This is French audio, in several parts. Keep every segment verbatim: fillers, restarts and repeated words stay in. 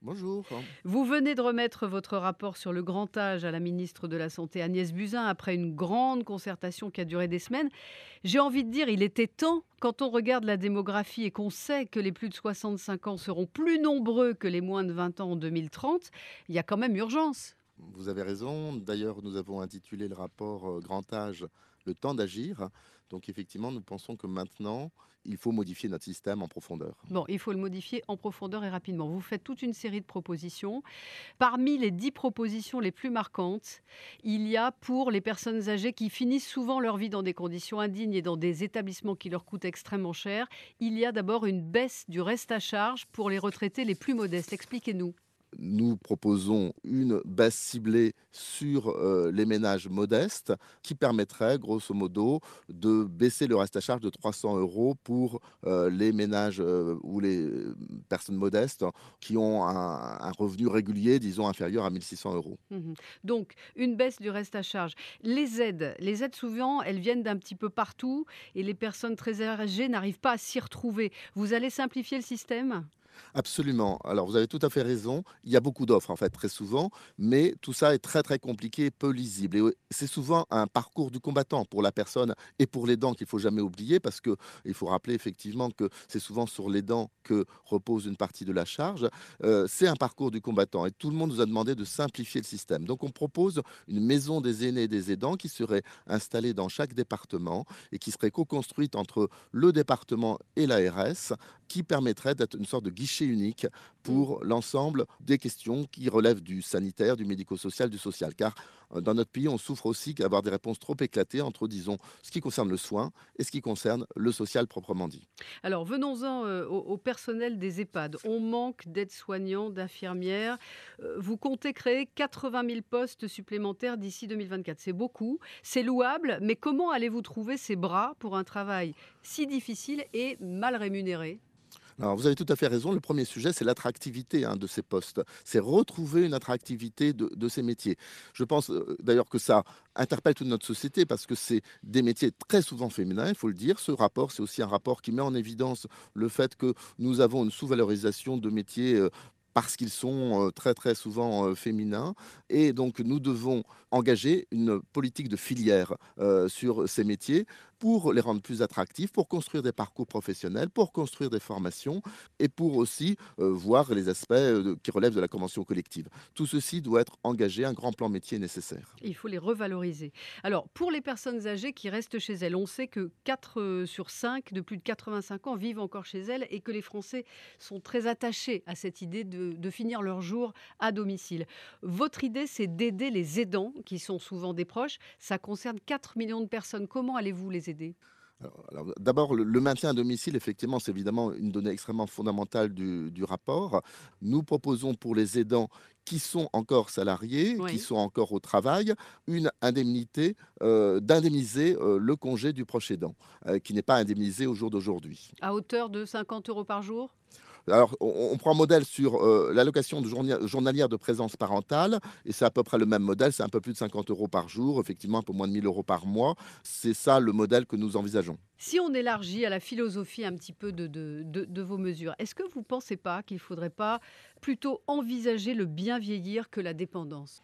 Bonjour. Vous venez de remettre votre rapport sur le grand âge à la ministre de la Santé Agnès Buzyn après une grande concertation qui a duré des semaines. J'ai envie de dire, il était temps, quand on regarde la démographie et qu'on sait que les plus de soixante-cinq ans seront plus nombreux que les moins de vingt ans en deux mille trente, il y a quand même urgence. Vous avez raison. D'ailleurs, nous avons intitulé le rapport euh, Grand âge, le temps d'agir. Donc, effectivement, nous pensons que maintenant, il faut modifier notre système en profondeur. Bon, il faut le modifier en profondeur et rapidement. Vous faites toute une série de propositions. Parmi les dix propositions les plus marquantes, il y a pour les personnes âgées qui finissent souvent leur vie dans des conditions indignes et dans des établissements qui leur coûtent extrêmement cher, il y a d'abord une baisse du reste à charge pour les retraités les plus modestes. Expliquez-nous. Nous proposons une baisse ciblée sur euh, les ménages modestes qui permettrait, grosso modo, de baisser le reste à charge de trois cents euros pour euh, les ménages euh, ou les euh, personnes modestes qui ont un, un revenu régulier, disons, inférieur à mille six cents euros. Mhm. Donc, une baisse du reste à charge. Les aides, les aides souvent, elles viennent d'un petit peu partout et les personnes très âgées n'arrivent pas à s'y retrouver. Vous allez simplifier le système? Absolument. Alors, vous avez tout à fait raison. Il y a beaucoup d'offres, en fait, très souvent, mais tout ça est très, très compliqué et peu lisible. Et ouais, c'est souvent un parcours du combattant pour la personne et pour les dents qu'il faut jamais oublier, parce que il faut rappeler effectivement que c'est souvent sur les dents que repose une partie de la charge. Euh, c'est un parcours du combattant et tout le monde nous a demandé de simplifier le système. Donc, on propose une maison des aînés et des aidants qui serait installée dans chaque département et qui serait co-construite entre le département et l'A R S, qui permettrait d'être une sorte de guichet unique Mm. pour l'ensemble des questions qui relèvent du sanitaire, du médico-social, du social. Car euh, dans notre pays, on souffre aussi d'avoir des réponses trop éclatées entre, disons, ce qui concerne le soin et ce qui concerne le social proprement dit. Alors, venons-en euh, au, au personnel des EHPAD. On manque d'aides-soignants, d'infirmières. Euh, vous comptez créer quatre-vingt mille postes supplémentaires d'ici deux mille vingt-quatre. C'est beaucoup, c'est louable, mais comment allez-vous trouver ces bras pour un travail si difficile et mal rémunéré? Alors, vous avez tout à fait raison. Le premier sujet, c'est l'attractivité hein, de ces postes. C'est retrouver une attractivité de, de ces métiers. Je pense euh, d'ailleurs que ça interpelle toute notre société parce que c'est des métiers très souvent féminins, il faut le dire. Ce rapport, c'est aussi un rapport qui met en évidence le fait que nous avons une sous-valorisation de métiers. Euh, parce qu'ils sont euh, très très souvent euh, féminins. Et donc nous devons engager une politique de filière euh, sur ces métiers pour les rendre plus attractifs, pour construire des parcours professionnels, pour construire des formations et pour aussi euh, voir les aspects euh, qui relèvent de la convention collective. Tout ceci doit être engagé, un grand plan métier est nécessaire. Il faut les revaloriser. Alors, pour les personnes âgées qui restent chez elles, on sait que quatre euh, sur cinq de plus de quatre-vingt-cinq ans vivent encore chez elles et que les Français sont très attachés à cette idée de, de finir leur jour à domicile. Votre idée, c'est d'aider les aidants, qui sont souvent des proches. Ça concerne quatre millions de personnes. Comment allez-vous les aider? Alors, alors, d'abord, le, le maintien à domicile, effectivement, c'est évidemment une donnée extrêmement fondamentale du, du rapport. Nous proposons pour les aidants qui sont encore salariés, qui Oui. sont encore au travail, une indemnité, euh, d'indemniser euh, le congé du proche aidant, euh, qui n'est pas indemnisé au jour d'aujourd'hui. À hauteur de cinquante euros par jour? Alors, on, on prend modèle sur euh, l'allocation de journia- journalière de présence parentale, et c'est à peu près le même modèle, c'est un peu plus de cinquante euros par jour, effectivement un peu moins de mille euros par mois. C'est ça le modèle que nous envisageons. Si on élargit à la philosophie un petit peu de, de- de- de vos mesures, est-ce que vous ne pensez pas qu'il ne faudrait pas plutôt envisager le bien vieillir que la dépendance?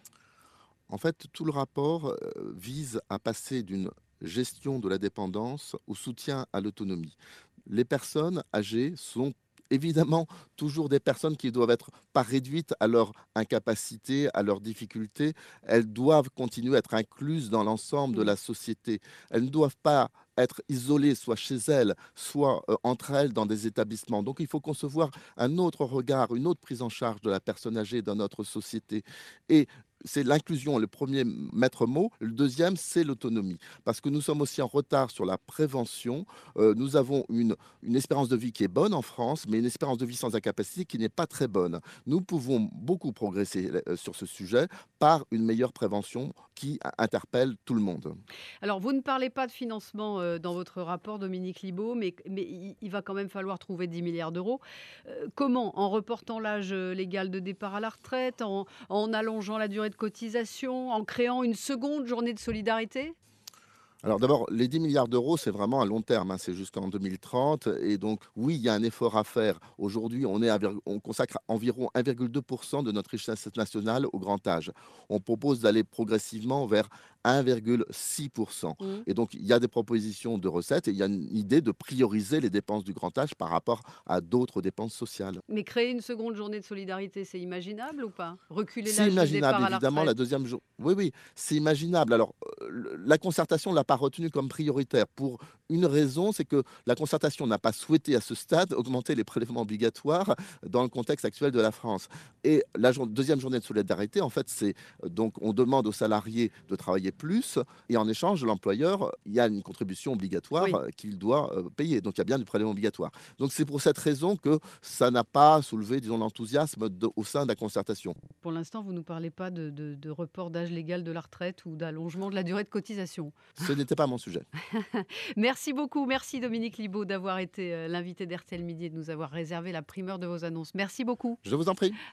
En fait, tout le rapport euh, vise à passer d'une gestion de la dépendance au soutien à l'autonomie. Les personnes âgées sont évidemment toujours des personnes qui doivent être pas réduites à leur incapacité, à leurs difficultés. Elles doivent continuer à être incluses dans l'ensemble de Mm. la société. Elles ne doivent pas être isolées, soit chez elles, soit euh, entre elles dans des établissements. Donc il faut concevoir un autre regard, une autre prise en charge de la personne âgée dans notre société. Et c'est l'inclusion, le premier maître mot. Le deuxième, c'est l'autonomie. Parce que nous sommes aussi en retard sur la prévention. Euh, nous avons une, une espérance de vie qui est bonne en France, mais une espérance de vie sans incapacité qui n'est pas très bonne. Nous pouvons beaucoup progresser euh, sur ce sujet par une meilleure prévention qui a- interpelle tout le monde. Alors, vous ne parlez pas de financement euh, dans votre rapport, Dominique Libaud, mais, mais il, il va quand même falloir trouver dix milliards d'euros. Euh, comment? En reportant l'âge euh, légal de départ à la retraite, en, en allongeant la durée de cotisation, en créant une seconde journée de solidarité? Alors d'abord, les dix milliards d'euros, c'est vraiment à long terme, hein, c'est jusqu'en deux mille trente et donc oui, il y a un effort à faire. Aujourd'hui, on est à virg on consacre environ un virgule deux pour cent de notre richesse nationale au grand âge. On propose d'aller progressivement vers un virgule six pour cent Mmh. et donc il y a des propositions de recettes et il y a une idée de prioriser les dépenses du grand âge par rapport à d'autres dépenses sociales. Mais créer une seconde journée de solidarité, c'est imaginable ou pas? Reculer C'est l'âge de imaginable départ à la évidemment retraite? la deuxième jour oui, oui, c'est imaginable. Alors, heu, le la concertation ne l'a pas retenu comme prioritaire pour une raison, c'est que la concertation n'a pas souhaité à ce stade augmenter les prélèvements obligatoires dans le contexte actuel de la France et la jour deuxième journée de solidarité, en fait, c'est, heu, donc on demande aux salariés de travailler plus et en échange, l'employeur, il y a une contribution obligatoire, Oui. heu, qu'il doit, heu, payer. Donc il y a bien du prélèvement obligatoire. Donc c'est pour cette raison que ça n'a pas soulevé, disons, l'enthousiasme de au sein de la concertation. Pour l'instant, vous ne nous parlez pas de de de report d'âge légal de la retraite ou d'allongement de la durée de cotisation. Ce n'était pas mon sujet. Merci beaucoup, merci Dominique Libaud d'avoir été, heu, l'invité d'R T L Midi et de nous avoir réservé la primeur de vos annonces. Merci beaucoup. Je vous en prie.